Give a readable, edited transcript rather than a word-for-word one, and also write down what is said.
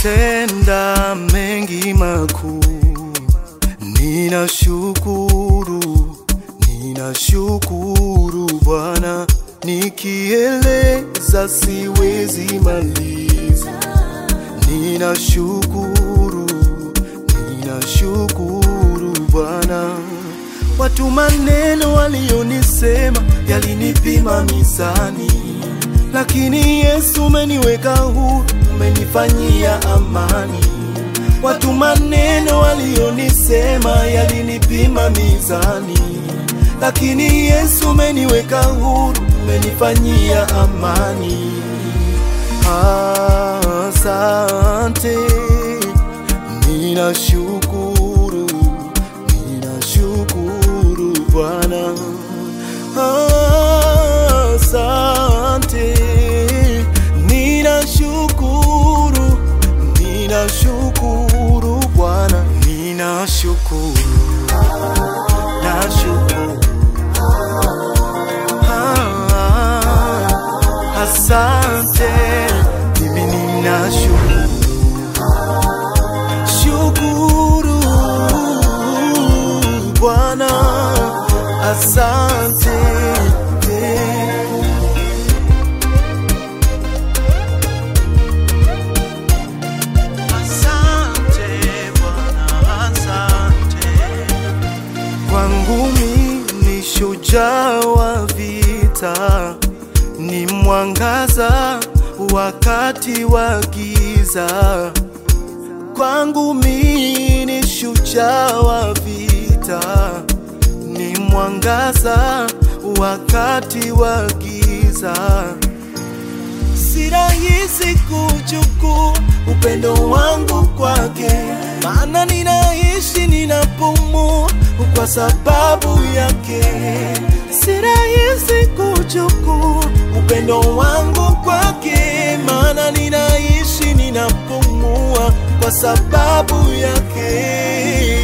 umetenda mengi makuu. Ninashukuru Bwana, nikieleza siwezi maliza. Ninashukuru Bwana. Watu maneno walionisema yalinipima mizani, lakini Yesu umeniweka huru, umenifanyia amani. Watu maneno walionisema yalinipima mizani, lakini Yesu umeniweka huru, umenifanyia amani. Asante, ninashukuru Bwana. Asante, ninashukuru Bwana. Asante, mimi ninashukuru Bwana. Asante, kwangu mimi ni shujaa wa vita, ni mwangaza wakati wa giza. Kwangu mimi ni shujaa wa vita, ni mwangaza wakati wa giza. Si rahisi kuchukua upendo wangu kwake, maana ninaishi ninapumua kwa sababu yake. Si rahisi kuchukua upendo wangu kwake, maana ninaishi ninapumua kwa sababu yake.